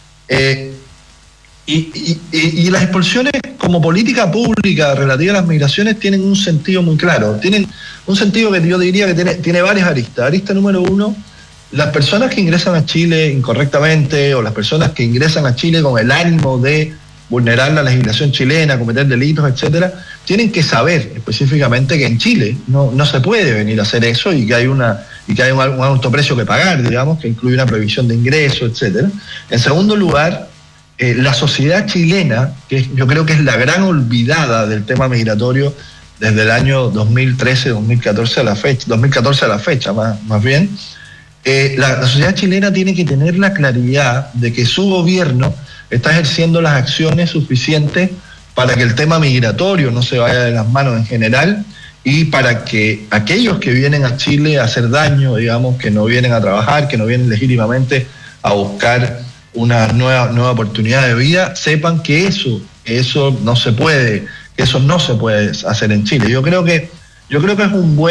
Y las expulsiones como política pública relativa a las migraciones tienen un sentido muy claro, tienen un sentido que yo diría que tiene varias aristas. Arista número uno, las personas que ingresan a Chile incorrectamente o las personas que ingresan a Chile con el ánimo de vulnerar la legislación chilena, cometer delitos, etcétera, tienen que saber específicamente que en Chile no se puede venir a hacer eso y que hay un alto precio que pagar, digamos, que incluye una prohibición de ingreso, etcétera. En segundo lugar, la sociedad chilena, que yo creo que es la gran olvidada del tema migratorio desde el año 2013, 2014 a la fecha, más bien, la sociedad chilena tiene que tener la claridad de que su gobierno está ejerciendo las acciones suficientes para que el tema migratorio no se vaya de las manos en general y para que aquellos que vienen a Chile a hacer daño, digamos, que no vienen a trabajar, que no vienen legítimamente a buscar una nueva oportunidad de vida, sepan que eso no se puede hacer en Chile. Yo creo que es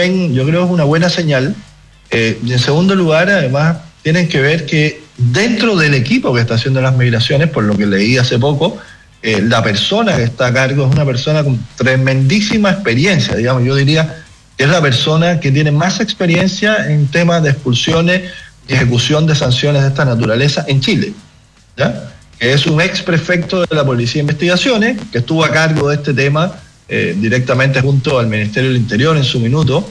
una buena señal. Y en segundo lugar, además, tienen que ver que dentro del equipo que está haciendo las migraciones, por lo que leí hace poco, la persona que está a cargo es una persona con tremendísima experiencia, digamos. Yo diría que es la persona que tiene más experiencia en temas de expulsiones y ejecución de sanciones de esta naturaleza en Chile, ¿ya? Que es un ex prefecto de la Policía de Investigaciones, que estuvo a cargo de este tema directamente junto al Ministerio del Interior en su minuto.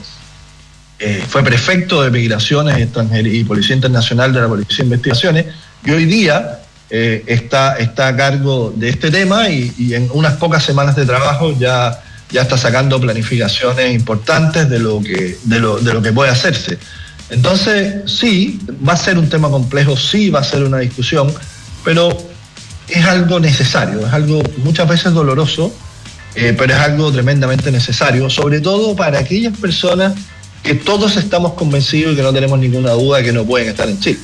Fue prefecto de Migraciones y Policía Internacional de la Policía de Investigaciones, y hoy día está a cargo de este tema y en unas pocas semanas de trabajo ya está sacando planificaciones importantes de lo que puede hacerse. Entonces, sí, va a ser un tema complejo, sí va a ser una discusión, pero es algo necesario, es algo muchas veces doloroso, pero es algo tremendamente necesario, sobre todo para aquellas personas que todos estamos convencidos y que no tenemos ninguna duda de que no pueden estar en Chile.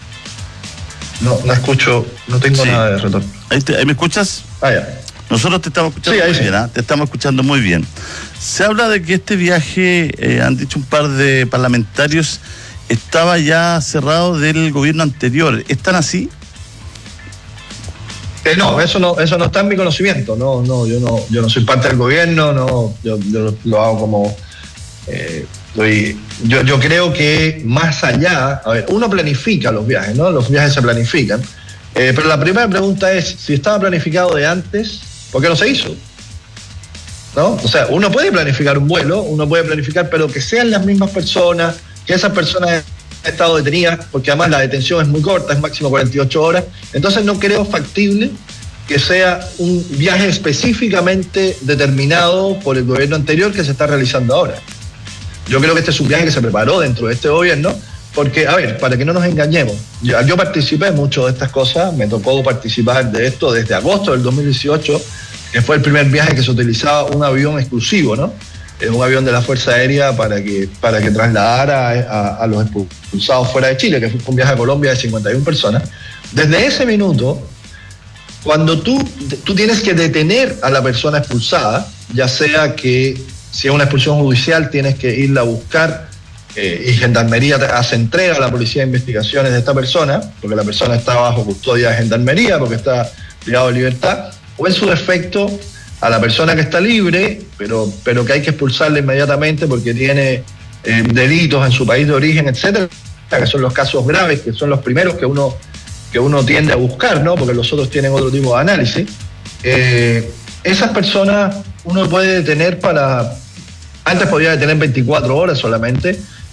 No escucho, no tengo nada de retorno.
¿Ahí me escuchas?
Ya.
Nosotros te estamos escuchando muy bien, ¿eh? Te estamos escuchando muy bien. Se habla de que este viaje, han dicho un par de parlamentarios, estaba ya cerrado del gobierno anterior. ¿Están así?
No, eso no está en mi conocimiento. Yo no soy parte del gobierno, yo lo hago como... Yo creo que más allá, a ver, uno planifica los viajes, ¿no? Los viajes se planifican, pero la primera pregunta es, si estaba planificado de antes, ¿por qué no se hizo? ¿No? O sea, uno puede planificar un vuelo, pero que sean las mismas personas, que esas personas hayan estado detenidas, porque además la detención es muy corta, es máximo 48 horas, entonces no creo factible que sea un viaje específicamente determinado por el gobierno anterior que se está realizando ahora. Yo creo que este es un viaje que se preparó dentro de este gobierno, porque, a ver, para que no nos engañemos, yo participé mucho de estas cosas, me tocó participar de esto desde agosto del 2018, que fue el primer viaje que se utilizaba un avión exclusivo, ¿no? Un avión de la Fuerza Aérea para que trasladara a los expulsados fuera de Chile, que fue un viaje a Colombia de 51 personas. Desde ese minuto, cuando tú tienes que detener a la persona expulsada, ya sea que si es una expulsión judicial tienes que irla a buscar y Gendarmería hace entrega a la Policía de Investigaciones de esta persona, porque la persona está bajo custodia de Gendarmería, porque está privado de libertad, o en su defecto a la persona que está libre, pero que hay que expulsarla inmediatamente porque tiene delitos en su país de origen, etcétera, que son los casos graves, que son los primeros que uno tiende a buscar, ¿no? Porque los otros tienen otro tipo de análisis. Esas personas uno puede detener antes podía detener 24 horas solamente,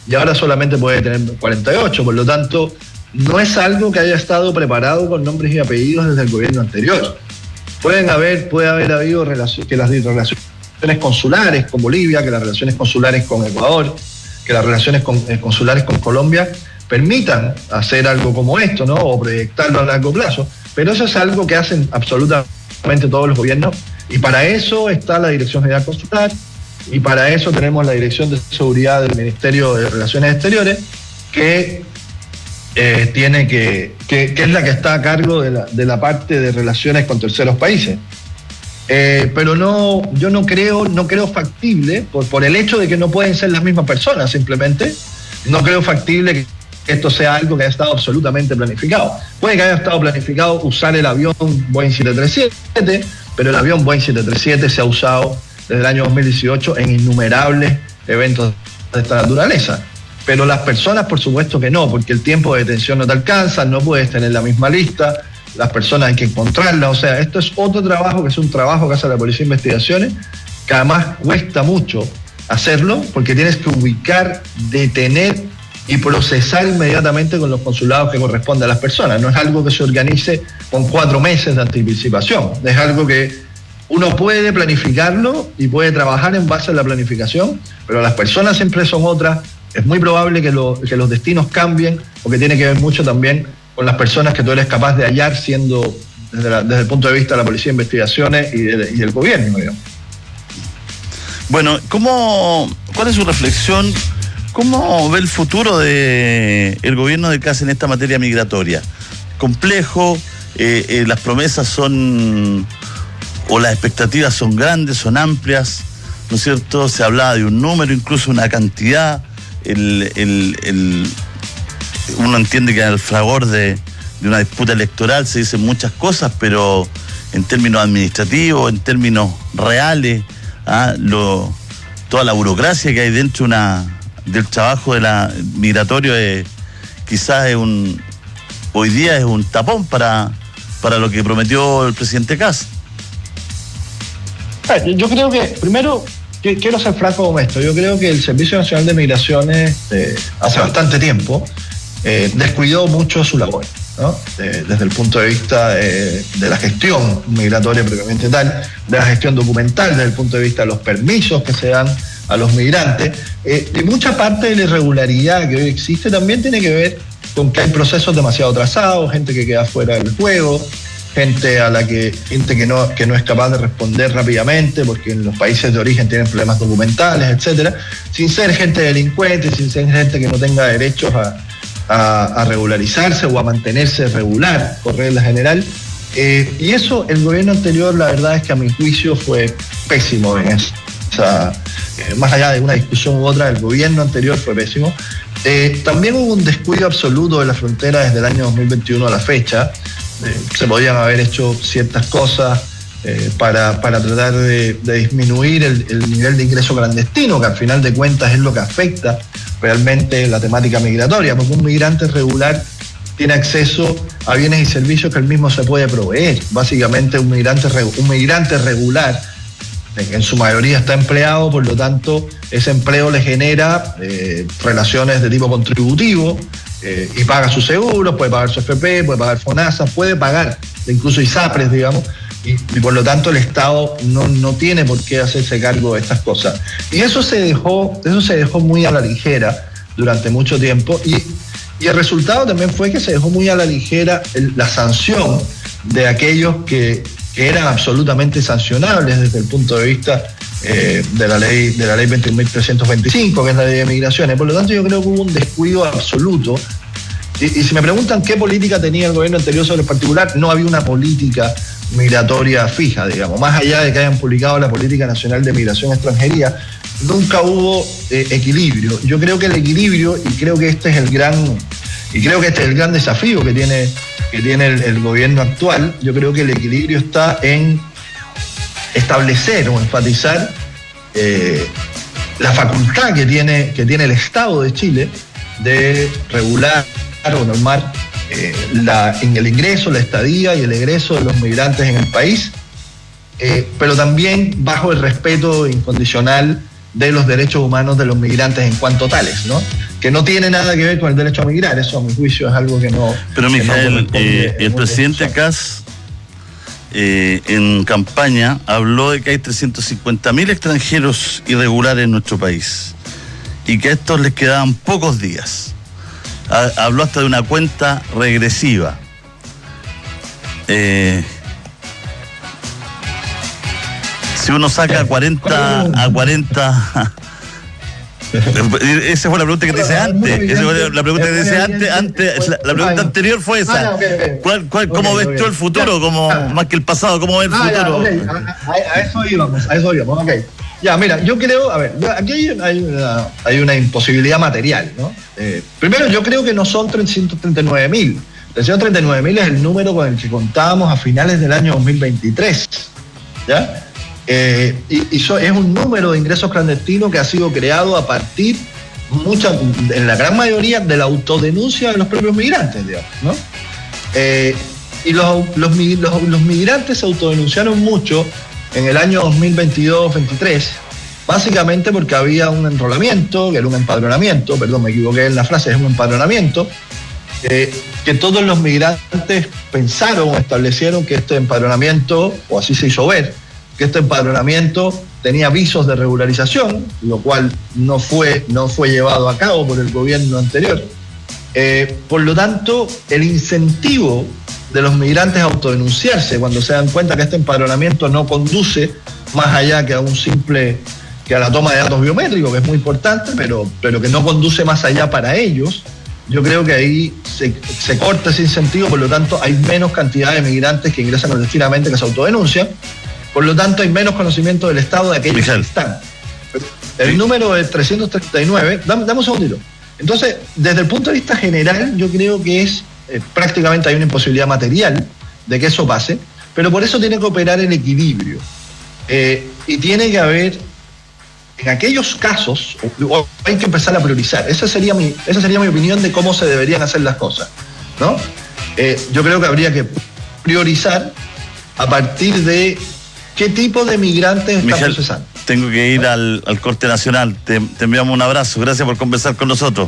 y ahora solamente puede tener 48, por lo tanto, no es algo que haya estado preparado con nombres y apellidos desde el gobierno anterior. Puede haber habido que las relaciones consulares con Bolivia, que las relaciones consulares con Ecuador, que las relaciones consulares con Colombia permitan hacer algo como esto, ¿no? O proyectarlo a largo plazo. Pero eso es algo que hacen absolutamente todos los gobiernos, y para eso está la Dirección General Consular, y para eso tenemos la Dirección de Seguridad del Ministerio de Relaciones Exteriores, que es la que está a cargo de la parte de relaciones con terceros países. Pero yo no creo factible, por el hecho de que no pueden ser las mismas personas, simplemente, no creo factible que esto sea algo que haya estado absolutamente planificado. Puede que haya estado planificado usar el avión Boeing 737, pero el avión Boeing 737 se ha usado desde el año 2018 en innumerables eventos de esta naturaleza. Pero las personas, por supuesto que no, porque el tiempo de detención no te alcanza, no puedes tener la misma lista, las personas hay que encontrarlas. O sea, esto es otro trabajo, que es un trabajo que hace la Policía de Investigaciones, que además cuesta mucho hacerlo, porque tienes que ubicar, detener y procesar inmediatamente con los consulados que corresponde a las personas. No es algo que se organice con 4 meses de anticipación, es algo que uno puede planificarlo y puede trabajar en base a la planificación, pero las personas siempre son otras. Es muy probable que los destinos cambien, porque tiene que ver mucho también con las personas que tú eres capaz de hallar, siendo desde el punto de vista de la Policía de Investigaciones y del gobierno, digamos.
Bueno, ¿cuál es su reflexión? ¿Cómo ve el futuro del gobierno de Kast en esta materia migratoria? Complejo, las promesas son, o las expectativas son grandes, son amplias, ¿no es cierto? Se hablaba de un número, incluso una cantidad. Uno entiende que al fragor de una disputa electoral se dicen muchas cosas, pero en términos administrativos, en términos reales, toda la burocracia que hay dentro del trabajo migratorio quizás hoy día es un tapón para lo que prometió el presidente Kast.
Yo creo que, primero, quiero ser franco con esto. Yo creo que el Servicio Nacional de Migraciones hace bastante tiempo descuidó mucho su labor, ¿no? Desde el punto de vista de la gestión migratoria propiamente tal, de la gestión documental, desde el punto de vista de los permisos que se dan a los migrantes. Y mucha parte de la irregularidad que hoy existe también tiene que ver con que hay procesos demasiado atrasados, gente que queda fuera del juego, gente que no es capaz de responder rápidamente porque en los países de origen tienen problemas documentales, etcétera, sin ser gente delincuente, sin ser gente que no tenga derechos a regularizarse o a mantenerse regular, por regla general. Y eso, el gobierno anterior, la verdad es que a mi juicio fue pésimo en eso. O sea, más allá de una discusión u otra, el gobierno anterior fue pésimo. También hubo un descuido absoluto de la frontera desde el año 2021 a la fecha. Se podían haber hecho ciertas cosas para tratar de disminuir el nivel de ingreso clandestino, que al final de cuentas es lo que afecta realmente la temática migratoria, porque un migrante regular tiene acceso a bienes y servicios que él mismo se puede proveer. Básicamente un migrante regular en su mayoría está empleado, por lo tanto ese empleo le genera relaciones de tipo contributivo, y paga sus seguros, puede pagar su FP, puede pagar FONASA, puede pagar incluso ISAPRES, digamos, y por lo tanto el Estado no tiene por qué hacerse cargo de estas cosas. Y eso se dejó muy a la ligera durante mucho tiempo, y el resultado también fue que se dejó muy a la ligera la sanción de aquellos que eran absolutamente sancionables desde el punto de vista de la ley 21.325, que es la ley de migraciones. Por lo tanto, yo creo que hubo un descuido absoluto. Y si me preguntan qué política tenía el gobierno anterior sobre el particular, no había una política migratoria fija, digamos. Más allá de que hayan publicado la Política Nacional de Migración y Extranjería, nunca hubo equilibrio. Yo creo que el equilibrio, y creo que este es el gran desafío que tiene el gobierno actual, yo creo que el equilibrio está en establecer o enfatizar la facultad que tiene el Estado de Chile de regular o normar en el ingreso, la estadía y el egreso de los migrantes en el país, pero también bajo el respeto incondicional de los derechos humanos de los migrantes en cuanto tales, ¿no? Que no tiene nada que ver con el derecho a migrar, eso a mi juicio es algo que no...
Pero Mijael, el presidente Kast en campaña habló de que hay 350.000 extranjeros irregulares en nuestro país y que a estos les quedaban pocos días. Habló hasta de una cuenta regresiva. Si uno saca a 40... Esa fue la pregunta que te hice antes. Esa fue la pregunta que te hice antes. La pregunta anterior fue esa. ¿Cómo ves tú el futuro? Más que el pasado, ¿cómo ves el futuro?
A eso íbamos. Okay. Ya, mira, yo creo, a ver, aquí hay una imposibilidad material, ¿no? Primero, yo creo que no son 339.000. 339.000 es el número con el que contábamos a finales del año 2023, ¿ya? Y eso es un número de ingresos clandestinos que ha sido creado a partir, en la gran mayoría, de la autodenuncia de los propios migrantes, digamos, ¿no? Y los migrantes se autodenunciaron mucho en el año 2022-23, básicamente porque había un enrolamiento, que era un empadronamiento, perdón, me equivoqué en la frase, es un empadronamiento, que todos los migrantes pensaron o establecieron que este empadronamiento, o así se hizo ver, que este empadronamiento tenía visos de regularización, lo cual no fue llevado a cabo por el gobierno anterior. Por lo tanto, el incentivo de los migrantes a autodenunciarse cuando se dan cuenta que este empadronamiento no conduce más allá que a que a la toma de datos biométricos, que es muy importante, pero que no conduce más allá para ellos, yo creo que ahí se corta ese incentivo, por lo tanto hay menos cantidad de migrantes que ingresan clandestinamente que se autodenuncian. Por lo tanto, hay menos conocimiento del Estado de aquellos que están. El número de 339, dame un segundito. Entonces, desde el punto de vista general, yo creo que es prácticamente hay una imposibilidad material de que eso pase, pero por eso tiene que operar el equilibrio. Y tiene que haber, en aquellos casos, hay que empezar a priorizar. Esa sería mi opinión de cómo se deberían hacer las cosas, ¿no? Yo creo que habría que priorizar a partir de ¿qué tipo de migrantes está procesando?
Tengo que ir al corte nacional. Te enviamos un abrazo. Gracias por conversar con nosotros.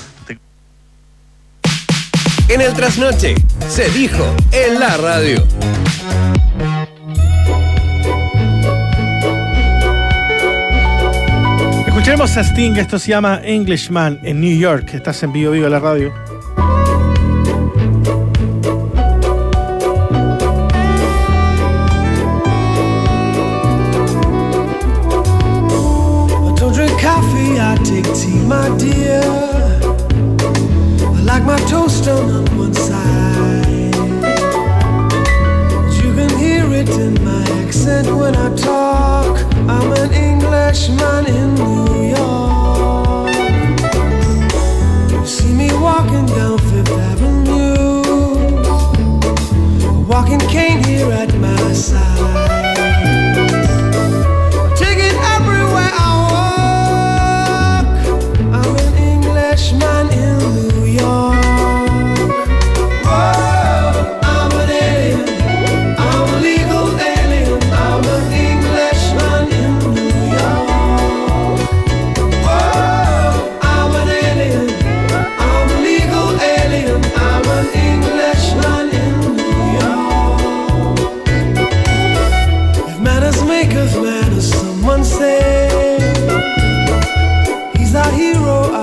En el trasnoche se dijo en la radio.
Escuchemos a Sting. Esto se llama Englishman en New York. Estás en Vivo en la radio.
I take tea, my dear. I like my toast on one side. You can hear it in my accent when I talk. I'm an Englishman in New York. You see me walking down Fifth Avenue, a walking cane here at my side. Man in New York. Whoa, I'm an alien. I'm a legal alien. I'm an Englishman in New York. Whoa, I'm an alien. I'm a legal alien. I'm an Englishman in New York. If manners maketh manners, someone say he's our hero.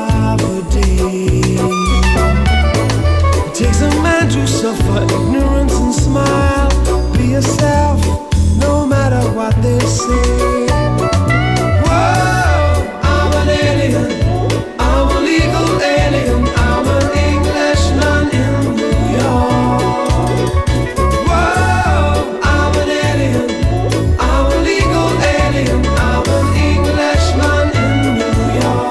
It takes a man to suffer ignorance and smile. Be yourself, no matter what they say. Whoa, I'm an alien. I'm a legal alien. I'm an Englishman in New York. Whoa, I'm an alien. I'm a legal alien. I'm an Englishman in New York.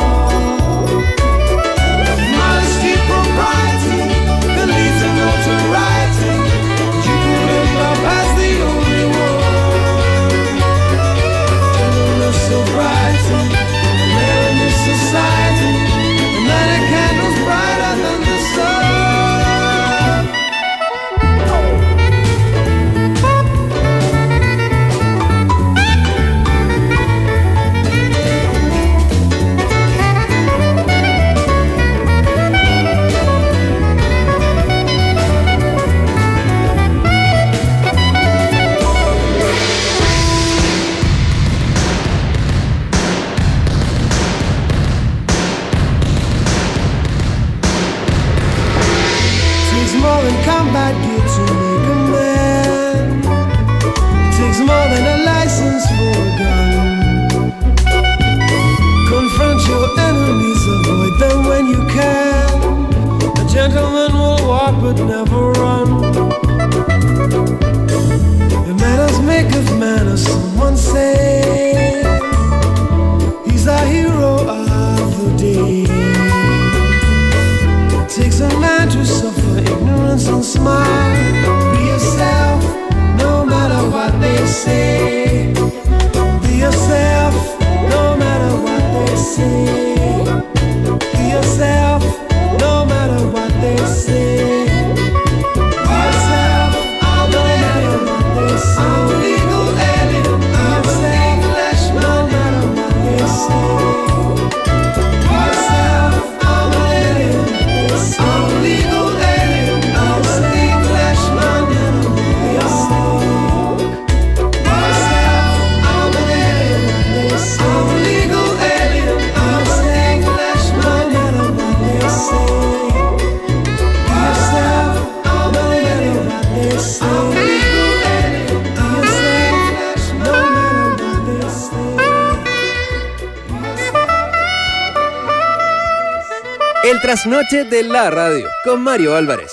takes more than combat gear to make a man. It takes more than a license for a gun. Confront your enemies, avoid them when you can. A gentleman will walk but never run. The manners make of manners, someone say. He's the hero of the day. It takes a man to suffer ignorance and smile. Be yourself, no matter what they say. Be yourself, no matter what they say. Be yourself, no matter what they say. Be yourself, no matter what they say. I'm a legal alien. I'm a English, no matter what they say. Be yourself, I'm an alien. I'm a legal alien. I'm a English, no matter what they say. Be yourself, I'm an alien. I'm a legal alien. I'm a English, no matter what they say. Be yourself, I'm an alien. I'm a legal alien. I'm a English, no matter what they say.
El trasnoche de la radio con Mario Álvarez.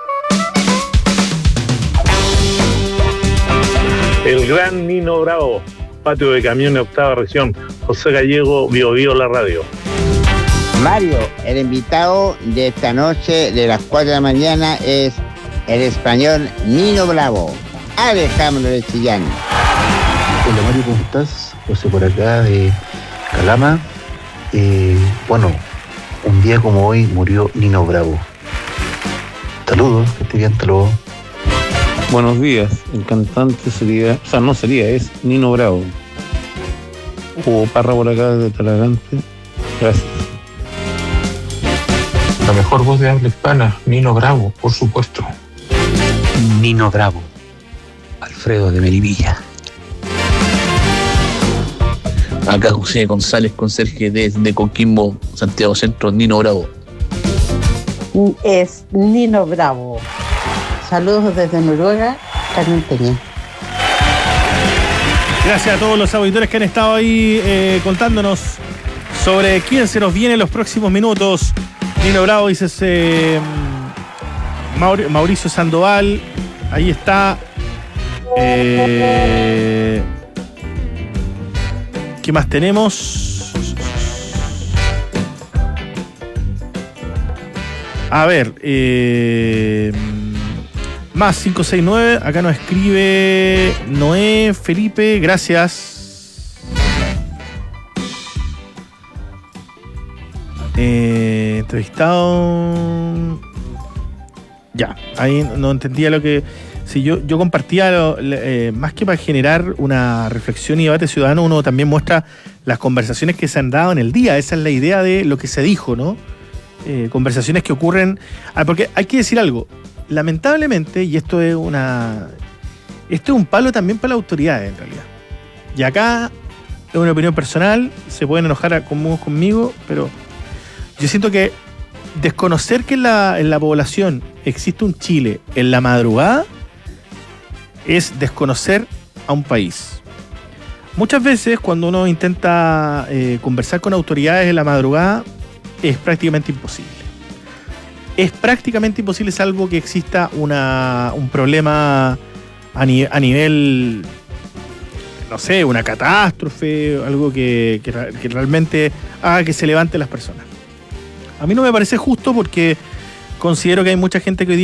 El gran Nino Bravo, patio de camiones, octava región. José Gallego, Bio Bio, la radio.
Mario, el invitado de esta noche de las 4 de la mañana es el español Nino Bravo, Alejandro de Chillán.
Hola Mario, ¿cómo estás? José por acá de Calama. Bueno, un día como hoy murió Nino Bravo. Saludos, que esté bien, hasta luego.
Buenos días, el cantante sería, o sea, no sería, es Nino Bravo. Hugo Parra por acá de Talagante. Gracias.
La mejor voz de habla hispana, Nino Bravo, por supuesto.
Nino Bravo, Alfredo de Melivilla.
Acá José González, conserje de Coquimbo, Santiago Centro, Nino Bravo.
Es Nino Bravo. Saludos desde Noruega, Carmen Peña.
Gracias a todos los auditores que han estado ahí contándonos sobre quién se nos viene en los próximos minutos. Nino Bravo, dice Mauricio Sandoval. Ahí está. ¿Qué más tenemos? A ver, más 569, acá nos escribe Noé Felipe, gracias. Entrevistado. Ya, ahí no entendía lo que. Si yo compartía, más que para generar una reflexión y debate ciudadano, uno también muestra las conversaciones que se han dado en el día. Esa es la idea de lo que se dijo, ¿no? Conversaciones que ocurren. Porque hay que decir algo. Lamentablemente, y esto es un palo también para las autoridades, en realidad. Y acá es una opinión personal, se pueden enojar conmigo, pero yo siento que desconocer que en la población existe un Chile en la madrugada es desconocer a un país. Muchas veces cuando uno intenta conversar con autoridades en la madrugada es prácticamente imposible. Es prácticamente imposible salvo que exista un problema a nivel, no sé, una catástrofe, algo que realmente haga que se levanten las personas. A mí no me parece justo porque considero que hay mucha gente que hoy día